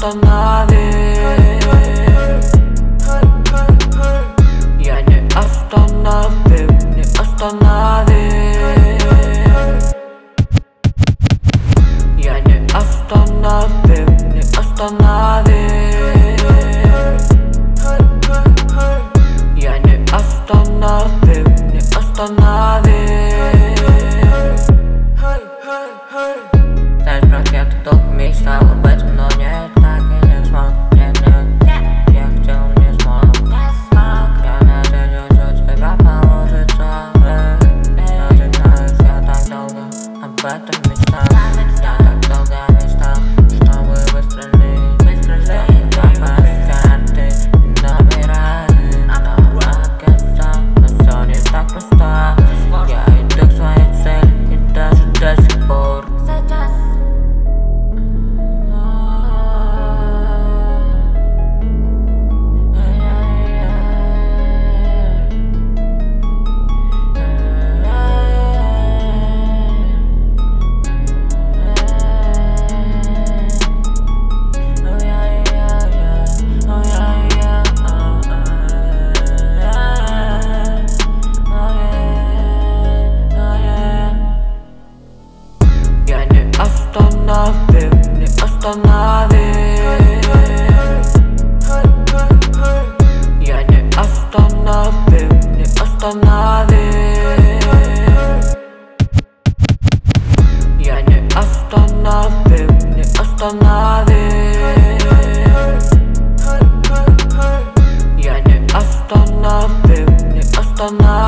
остановишь. Я не остановим, не остановишь. Я не остановим, не остановишь. Я не остановим, не остановишь. Знаешь, брат, я тут долго мечтал об этом, но нет, так и не смог. Нет, нет, я хотел, не смог. Я надеюсь, у тебя получится. Я не знаю, я так долго об этом мечтал. Я так долго мечтал, чтобы выстрелить. Чтобы попасть в карты и набирать. Но оказалось, всё не так просто. Я иду к своей цели и даже до сих пор. Я не остановим, не остановишь. Я не остановим, не остановишь. Я не остановим, не остановишь. Я не остановим, не остановишь.